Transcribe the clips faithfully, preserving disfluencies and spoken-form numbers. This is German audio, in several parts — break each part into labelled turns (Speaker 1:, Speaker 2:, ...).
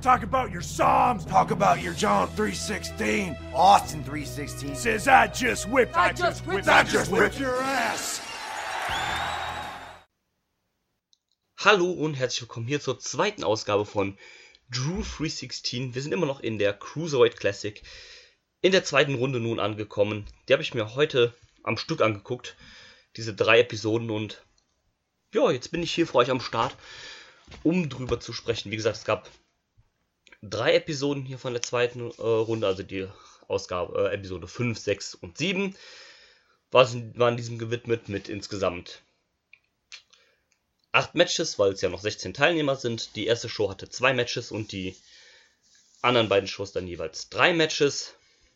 Speaker 1: Talk about your Psalms.
Speaker 2: Talk about your John three sixteen. Austin three sixteen.
Speaker 1: Says I just whipped.
Speaker 3: I just whipped.
Speaker 2: I just whipped your ass.
Speaker 4: Hallo und herzlich willkommen hier zur zweiten Ausgabe von Drew drei sechzehn. Wir sind immer noch in der Cruiserweight Classic. In der zweiten Runde nun angekommen. Die habe ich mir heute am Stück angeguckt. Diese drei Episoden und ja, jetzt bin ich hier für euch am Start, um drüber zu sprechen. Wie gesagt, es gab drei Episoden hier von der zweiten äh, Runde, also die Ausgabe, äh, Episode fünf, sechs und sieben waren, waren diesem gewidmet mit insgesamt acht Matches, weil es ja noch sechzehn Teilnehmer sind. Die erste Show hatte zwei Matches und die anderen beiden Shows dann jeweils drei Matches.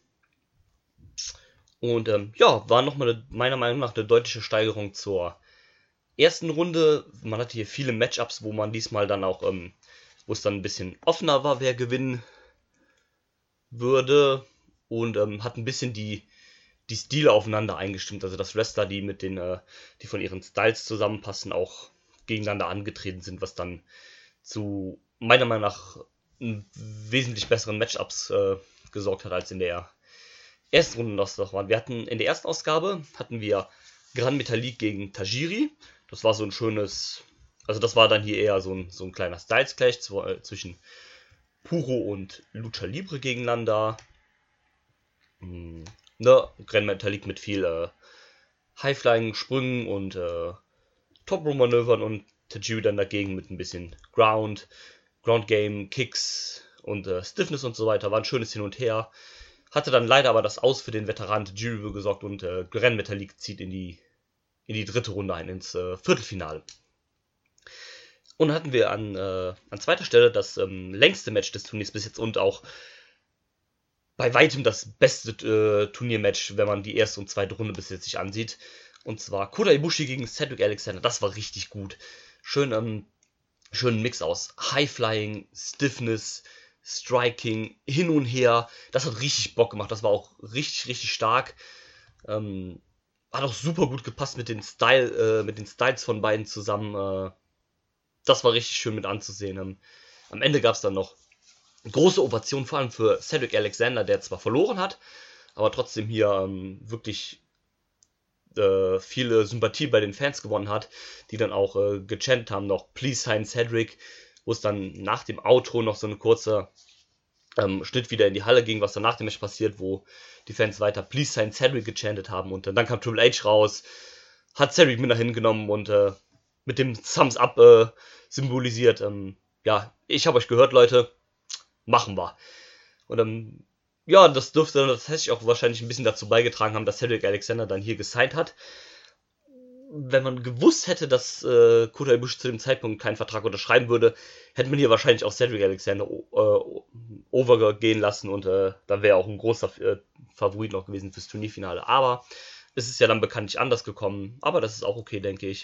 Speaker 4: Und ähm, ja, war nochmal meiner Meinung nach eine deutliche Steigerung zur ersten Runde. Man hatte hier viele Matchups, wo man diesmal dann auch, ähm, wo es dann ein bisschen offener war, wer gewinnen würde. Und ähm, hat ein bisschen die, die Stile aufeinander eingestimmt. Also dass Wrestler, die mit den, äh, die von ihren Styles zusammenpassen, auch gegeneinander angetreten sind, was dann zu meiner Meinung nach wesentlich besseren Matchups äh, gesorgt hat als in der ersten Runde das noch waren. Wir hatten in der ersten Ausgabe hatten wir Gran Metalik gegen Tajiri. Das war so ein schönes, also das war dann hier eher so ein, so ein kleiner Styles Clash zwischen Puro und Lucha Libre gegeneinander. Hm, ne, Gran Metalik mit viel äh, Highflying, Sprüngen und äh, Top-Row-Manövern und Tajiri dann dagegen mit ein bisschen Ground, Ground Game, Kicks und äh, Stiffness und so weiter. War ein schönes Hin und Her. Hatte dann leider aber das Aus für den Veteran Tajiri gesorgt und äh, Gran Metalik zieht in die, in die dritte Runde ein, ins äh, Viertelfinale. Und dann hatten wir an, äh, an zweiter Stelle das ähm, längste Match des Turniers bis jetzt und auch bei weitem das beste äh, Turniermatch, wenn man die erste und zweite Runde bis jetzt sich ansieht. Und zwar Kota Ibushi gegen Cedric Alexander. Das war richtig gut. Schön, ähm, schönen Mix aus High-Flying, Stiffness, Striking, hin und her. Das hat richtig Bock gemacht. Das war auch richtig, richtig stark. Ähm, hat auch super gut gepasst mit den Style, äh, mit den Styles von beiden zusammen. Äh, das war richtig schön mit anzusehen. Ähm, am Ende gab es dann noch große Ovation, vor allem für Cedric Alexander, der zwar verloren hat, aber trotzdem hier ähm, wirklich äh, viele Sympathie bei den Fans gewonnen hat, die dann auch äh, gechantet haben, noch Please sign Cedric, wo es dann nach dem Outro noch so ein kurzer ähm, Schnitt wieder in die Halle ging, was dann nach dem Match passiert, wo die Fans weiter Please sign Cedric gechantet haben und äh, dann kam Triple H raus, hat Cedric mit nach hinten genommen und äh, mit dem Thumbs Up äh, symbolisiert, ähm, ja, ich habe euch gehört, Leute, machen wir. Und ähm, ja, das dürfte tatsächlich auch wahrscheinlich ein bisschen dazu beigetragen haben, dass Cedric Alexander dann hier gesigned hat. Wenn man gewusst hätte, dass äh, Kota Ibushi zu dem Zeitpunkt keinen Vertrag unterschreiben würde, hätte man hier wahrscheinlich auch Cedric Alexander äh, overgehen lassen und äh, dann wäre auch ein großer äh, Favorit noch gewesen fürs Turnierfinale. Aber es ist ja dann bekanntlich anders gekommen, aber das ist auch okay, denke ich.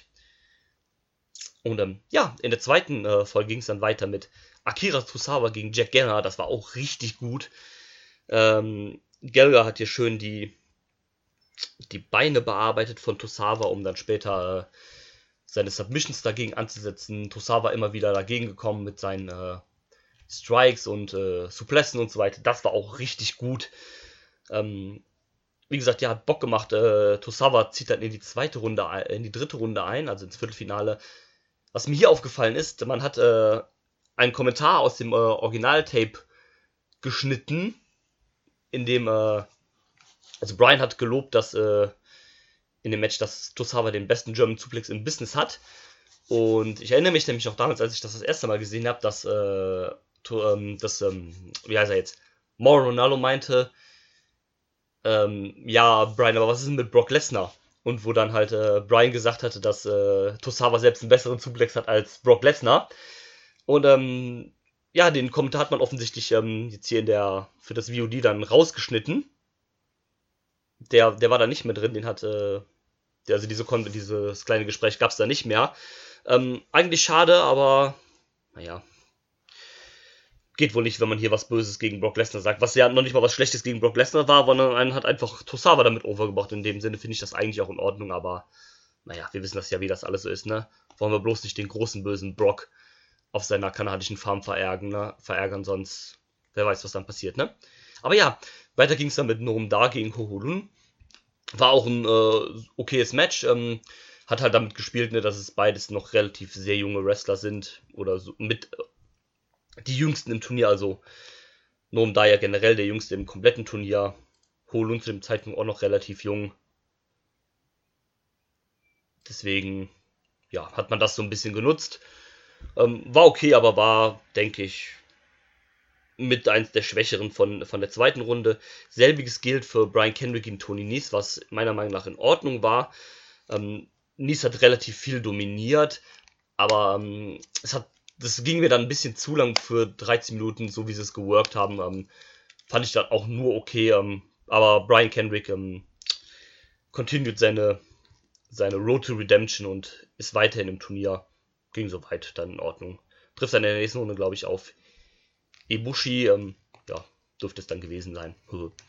Speaker 4: Und ähm, ja, in der zweiten äh, Folge ging es dann weiter mit Akira Tozawa gegen Jack Gallagher. Das war auch richtig gut. Ähm, Gallagher hat hier schön die die Beine bearbeitet von Tozawa, um dann später äh, seine Submissions dagegen anzusetzen. Tozawa immer wieder dagegen gekommen mit seinen äh, Strikes und äh, Suplessen und so weiter. Das war auch richtig gut. Ähm, wie gesagt, ja, hat Bock gemacht. Äh, Tozawa zieht dann in die zweite Runde, in die dritte Runde ein, also ins Viertelfinale. Was mir hier aufgefallen ist, man hat äh, einen Kommentar aus dem äh, Originaltape geschnitten, in dem äh, also Brian hat gelobt, dass äh, in dem Match, dass Tozawa den besten German Suplex im Business hat. Und ich erinnere mich nämlich noch damals, als ich das das erste Mal gesehen habe, dass, äh, to, ähm, dass ähm, wie heißt er jetzt, Mauro Ronaldo meinte, ähm, ja, Brian, aber was ist denn mit Brock Lesnar? Und wo dann halt äh, Brian gesagt hatte, dass äh, Tozawa selbst einen besseren Suplex hat als Brock Lesnar. Und ähm, ja, den Kommentar hat man offensichtlich ähm, jetzt hier in der für das V O D dann rausgeschnitten. Der, der war da nicht mehr drin, den hat, äh, der, also diese, dieses kleine Gespräch gab es da nicht mehr. Ähm, eigentlich schade, aber naja, geht wohl nicht, wenn man hier was Böses gegen Brock Lesnar sagt, was ja noch nicht mal was Schlechtes gegen Brock Lesnar war, sondern einen hat einfach Tozawa damit overgebracht. In dem Sinne finde ich das eigentlich auch in Ordnung, aber naja, wir wissen das ja, wie das alles so ist, ne? Wollen wir bloß nicht den großen bösen Brock auf seiner kanadischen Farm verärgern, ne? verärgern, sonst wer weiß, was dann passiert, ne? Aber ja, weiter ging es dann mit Noam Dar gegen Ho Ho Lun. War auch ein äh, okayes Match. Ähm, hat halt damit gespielt, ne, dass es beides noch relativ sehr junge Wrestler sind. Oder so mit äh, die jüngsten im Turnier. Also Noam Dar ja generell der jüngste im kompletten Turnier. Ho Ho Lun zu dem Zeitpunkt auch noch relativ jung. Deswegen, ja, hat man das so ein bisschen genutzt. Ähm, war okay, aber war, denke ich, mit eins der Schwächeren von, von der zweiten Runde. Selbiges gilt für Brian Kendrick gegen Tony Nese, was meiner Meinung nach in Ordnung war. Ähm, Nese hat relativ viel dominiert, aber ähm, es hat, das ging mir dann ein bisschen zu lang für dreizehn Minuten, so wie sie es geworkt haben. Ähm, fand ich dann auch nur okay, ähm, aber Brian Kendrick ähm, continued seine, seine Road to Redemption und ist weiterhin im Turnier. Ging soweit dann in Ordnung. Trifft dann in der nächsten Runde, glaube ich, auf Ibushi, ähm, ja, dürfte es dann gewesen sein.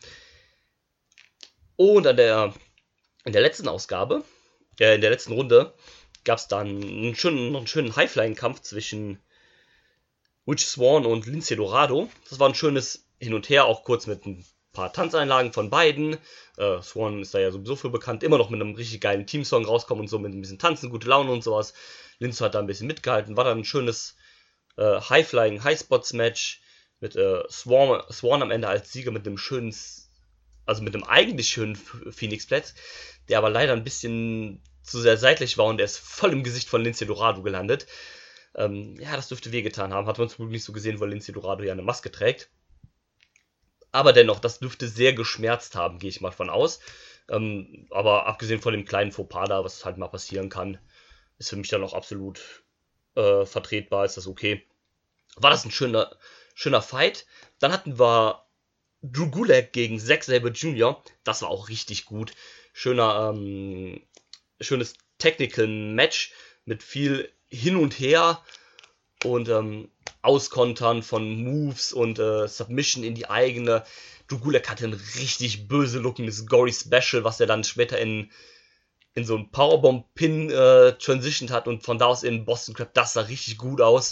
Speaker 4: Und an der, in der letzten Ausgabe, äh, in der letzten Runde, gab es dann einen schönen, noch einen schönen High-Flying-Kampf zwischen Rich Swann und Lince Dorado. Das war ein schönes Hin und Her, auch kurz mit ein paar Tanzeinlagen von beiden. Äh, Swann ist da ja sowieso für bekannt, immer noch mit einem richtig geilen Teamsong rauskommen und so, mit ein bisschen Tanzen, gute Laune und sowas. Lince hat da ein bisschen mitgehalten, war dann ein schönes äh, High-Flying, High-Spots-Match. Mit äh, Swan, Swan am Ende als Sieger mit einem schönen, also mit einem eigentlich schönen Phoenix Splash, der aber leider ein bisschen zu sehr seitlich war und er ist voll im Gesicht von Lince Dorado gelandet. Ähm, ja, das dürfte wehgetan haben. Hat man zum Glück nicht so gesehen, weil Lince Dorado ja eine Maske trägt. Aber dennoch, das dürfte sehr geschmerzt haben, gehe ich mal von aus. Ähm, aber abgesehen von dem kleinen Fauxpas da, was halt mal passieren kann, ist für mich dann auch absolut äh, vertretbar, ist das okay. War das ein schöner Schöner Fight. Dann hatten wir Drew Gulak gegen Zack Sabre Junior Das war auch richtig gut. Schöner, ähm, schönes Technical Match mit viel hin und her und ähm, Auskontern von Moves und äh, Submission in die eigene. Drew Gulak hatte ein richtig böse lookendes Gory Special, was er dann später in, in so einen Powerbomb-Pin äh, transitioned hat und von da aus in Boston Crab. Das sah richtig gut aus.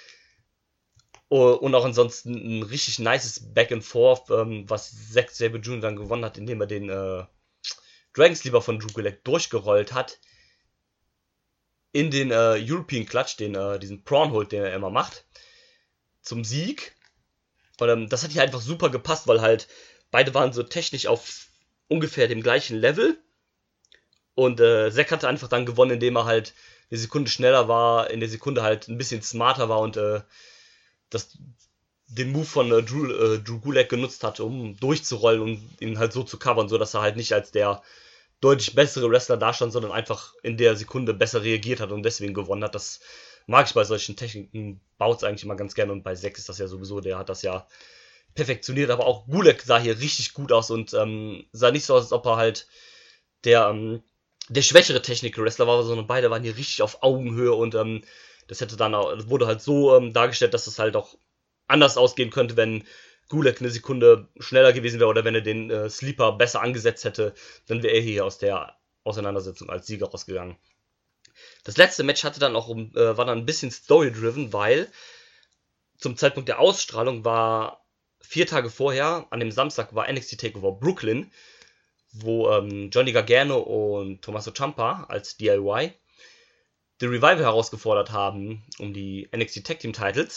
Speaker 4: Und auch ansonsten ein richtig nices Back and Forth, ähm, was Zack Sabre Junior dann gewonnen hat, indem er den äh, Dragon Sleeper von Drew Gulak durchgerollt hat. In den äh, European Clutch, den, äh, diesen Prawn Hold, den er immer macht. Zum Sieg. Und ähm, das hat hier einfach super gepasst, weil halt beide waren so technisch auf ungefähr dem gleichen Level. Und äh, Zack hatte einfach dann gewonnen, indem er halt eine Sekunde schneller war, in der Sekunde halt ein bisschen smarter war und äh, das, den Move von äh, Drew, äh, Drew Gulak genutzt hat, um durchzurollen und ihn halt so zu covern, so dass er halt nicht als der deutlich bessere Wrestler dastand, sondern einfach in der Sekunde besser reagiert hat und deswegen gewonnen hat. Das mag ich bei solchen Techniken, baut es eigentlich immer ganz gerne und bei Zack ist das ja sowieso, der hat das ja perfektioniert, aber auch Gulak sah hier richtig gut aus und ähm, sah nicht so aus, als ob er halt der, ähm, der schwächere Technik-Wrestler war, sondern beide waren hier richtig auf Augenhöhe und ähm, das hätte dann auch, das wurde halt so ähm, dargestellt, dass es halt auch anders ausgehen könnte, wenn Gulak eine Sekunde schneller gewesen wäre oder wenn er den äh, Sleeper besser angesetzt hätte, dann wäre er hier aus der Auseinandersetzung als Sieger rausgegangen. Das letzte Match hatte dann auch äh, war dann ein bisschen story-driven, weil zum Zeitpunkt der Ausstrahlung war vier Tage vorher, an dem Samstag war N X T TakeOver Brooklyn, wo ähm, Johnny Gargano und Tommaso Ciampa als D I Y The Revival herausgefordert haben um die N X T Tag Team Titles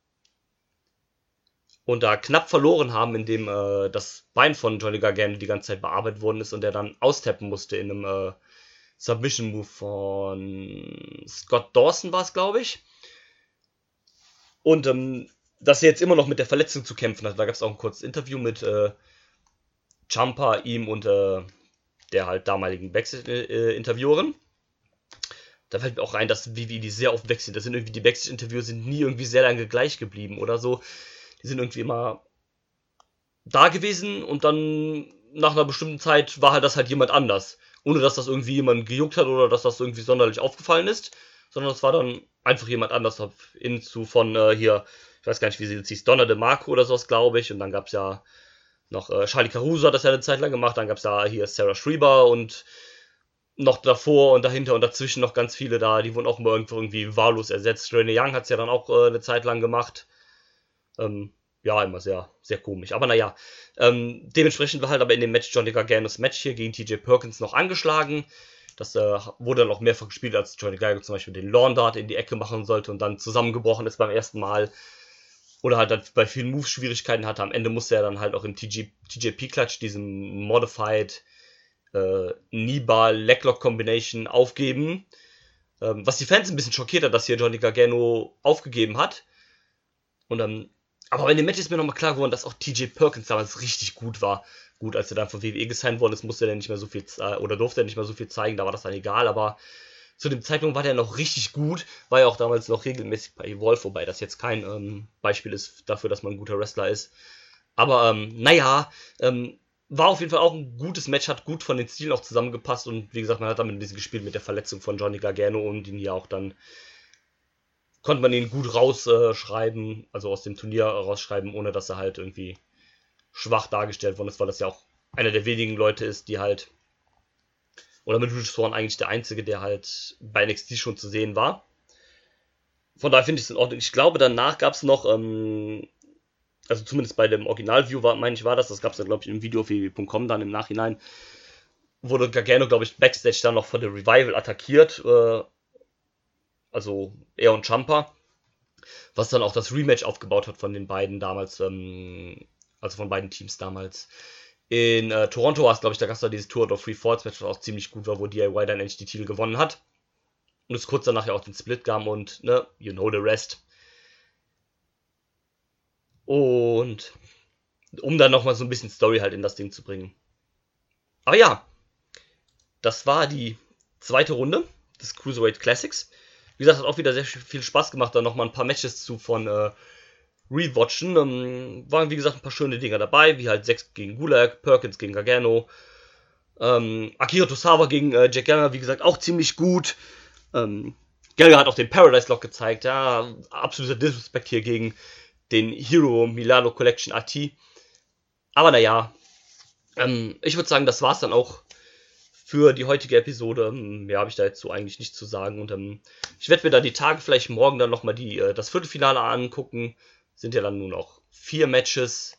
Speaker 4: und da knapp verloren haben, indem äh, das Bein von Johnny Gargano die ganze Zeit bearbeitet worden ist und er dann austappen musste in einem äh, Submission Move von Scott Dawson war es, glaube ich. Und ähm, dass er jetzt immer noch mit der Verletzung zu kämpfen hat. Da gab es auch ein kurzes Interview mit äh, Ciampa, ihm und äh, der halt damaligen Backstage-Interviewerin. Da fällt mir auch rein, dass wie, wie die sehr oft wechseln. Das sind irgendwie, die Backstage-Interviews sind nie irgendwie sehr lange gleich geblieben oder so. Die sind irgendwie immer da gewesen und dann nach einer bestimmten Zeit war halt das halt jemand anders. Ohne dass das irgendwie jemand gejuckt hat oder dass das irgendwie sonderlich aufgefallen ist. Sondern das war dann einfach jemand anders. Hinzu von äh, hier, ich weiß gar nicht, wie sie jetzt hieß, Donna DeMarco oder sowas, glaube ich. Und dann gab es ja noch äh, Charlie Caruso hat das ja eine Zeit lang gemacht. Dann gab es ja hier Sarah Schreiber und noch davor und dahinter und dazwischen noch ganz viele da, die wurden auch immer irgendwo irgendwie wahllos ersetzt. Renee Young hat es ja dann auch äh, eine Zeit lang gemacht. Ähm, ja, immer sehr, sehr komisch. Aber naja, ähm, dementsprechend war halt aber in dem Match Johnny Garganos Match hier gegen T J Perkins noch angeschlagen. Das äh, wurde dann auch mehrfach gespielt, als Johnny Gargano zum Beispiel den Lawn Dart in die Ecke machen sollte und dann zusammengebrochen ist beim ersten Mal. Oder halt dann bei vielen Moves Schwierigkeiten hatte. Am Ende musste er dann halt auch im T J P-Clutch, diesem Modified äh, Knee-Bar Leglock Combination, aufgeben. Ähm, was die Fans ein bisschen schockiert hat, dass hier Johnny Gargano aufgegeben hat. Und dann, ähm, aber in dem Match ist mir nochmal klar geworden, dass auch T J Perkins damals richtig gut war. Gut, als er dann von W W E gesigned worden ist, musste er nicht mehr so viel oder durfte er nicht mehr so viel zeigen, da war das dann egal, aber zu dem Zeitpunkt war der noch richtig gut, war ja auch damals noch regelmäßig bei Evolve, wobei das jetzt kein ähm, Beispiel ist dafür, dass man ein guter Wrestler ist. Aber ähm, naja, ähm, war auf jeden Fall auch ein gutes Match, hat gut von den Stilen auch zusammengepasst und wie gesagt, man hat damit ein bisschen gespielt mit der Verletzung von Johnny Gargano und ihn ja auch dann konnte man ihn gut rausschreiben, äh, also aus dem Turnier rausschreiben, ohne dass er halt irgendwie schwach dargestellt worden ist, weil das ja auch einer der wenigen Leute ist, die halt, oder mit Rich Swann eigentlich der einzige, der halt bei N X T schon zu sehen war. Von daher finde ich es in Ordnung. Ich glaube, danach gab es noch, ähm, also zumindest bei dem Original-View, war, meine ich, war das, das gab es ja, glaube ich, im Video auf w w w punkt com dann im Nachhinein, wurde Gargano, glaube ich, Backstage dann noch von der Revival attackiert, äh, also er und Ciampa, was dann auch das Rematch aufgebaut hat von den beiden damals, ähm, also von beiden Teams damals. In äh, Toronto war es, glaube ich, da gab es da dieses Tour of Free Falls Match, was auch ziemlich gut war, wo D I Y dann endlich die Titel gewonnen hat. Und es kurz danach ja auch den Split gab und, ne, you know the rest. Und um dann nochmal so ein bisschen Story halt in das Ding zu bringen. Aber ja, das war die zweite Runde des Cruiserweight Classics. Wie gesagt, hat auch wieder sehr viel Spaß gemacht, da nochmal ein paar Matches zu von äh, rewatchen. Ähm, waren, wie gesagt, ein paar schöne Dinger dabei, wie halt Sex gegen Gulag, Perkins gegen Gargano, ähm, Akira Tozawa gegen äh, Jack Gallagher, wie gesagt, auch ziemlich gut. Ähm, Gallagher hat auch den Paradise Lock gezeigt, ja, absoluter Disrespect hier gegen den Hero Milano Collection A T. Aber naja, ähm, ich würde sagen, das war's dann auch für die heutige Episode. Mehr habe ich da jetzt so eigentlich nicht zu sagen. Und ähm, ich werde mir da die Tage vielleicht morgen dann nochmal die, äh, das Viertelfinale angucken. Sind ja dann nur noch vier Matches.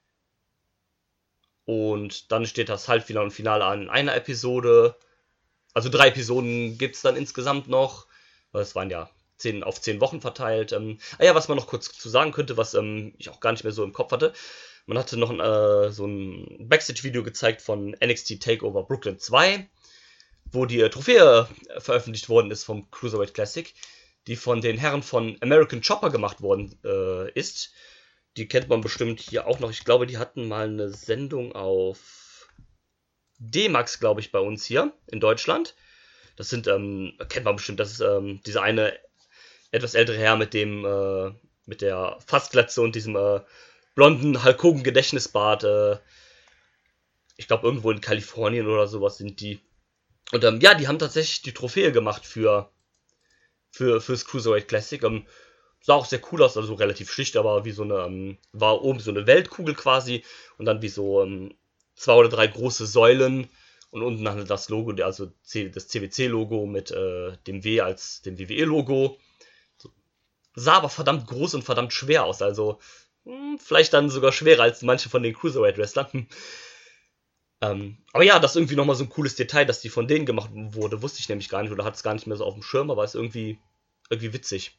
Speaker 4: Und dann steht das Halbfinale und Finale an in einer Episode. Also drei Episoden gibt es dann insgesamt noch. Es waren ja zehn auf zehn Wochen verteilt. Ähm, ah ja, was man noch kurz zu sagen könnte, was ähm, ich auch gar nicht mehr so im Kopf hatte. Man hatte noch ein, äh, so ein Backstage-Video gezeigt von N X T TakeOver Brooklyn zwei, wo die äh, Trophäe äh, veröffentlicht worden ist vom Cruiserweight Classic, die von den Herren von American Chopper gemacht worden äh, ist. Die kennt man bestimmt hier auch noch. Ich glaube, die hatten mal eine Sendung auf D-Max, glaube ich, bei uns hier in Deutschland. Das sind, ähm, kennt man bestimmt, das ist ähm, dieser eine etwas ältere Herr mit dem, äh, mit der Fassglatze und diesem äh, blonden Hulk Hogan Gedächtnisbart. Äh, ich glaube, irgendwo in Kalifornien oder sowas sind die. Und ähm, ja, die haben tatsächlich die Trophäe gemacht für, für fürs Cruiserweight Classic. Ähm, sah auch sehr cool aus, also relativ schlicht, aber wie so eine, ähm, war oben so eine Weltkugel quasi und dann wie so ähm, zwei oder drei große Säulen und unten dann das Logo, also das C W C-Logo mit äh, dem W als dem W W E-Logo. So. Sah aber verdammt groß und verdammt schwer aus, also hm, vielleicht dann sogar schwerer als manche von den Cruiserweight-Wrestlern. ähm, aber ja, das ist irgendwie nochmal so ein cooles Detail, dass die von denen gemacht wurde, wusste ich nämlich gar nicht oder hatte es gar nicht mehr so auf dem Schirm, aber ist irgendwie, irgendwie witzig.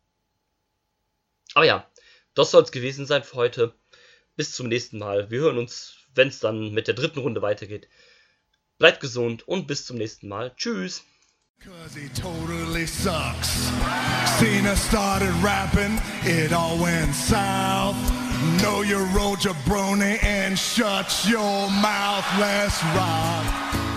Speaker 4: Aber ja, das soll es gewesen sein für heute. Bis zum nächsten Mal. Wir hören uns, wenn es dann mit der dritten Runde weitergeht. Bleibt gesund und bis zum nächsten Mal. Tschüss.
Speaker 1: Cause he totally sucks. Cena started rapping, it all went south. Know your role, jabroni, and shut your mouth, let's rock.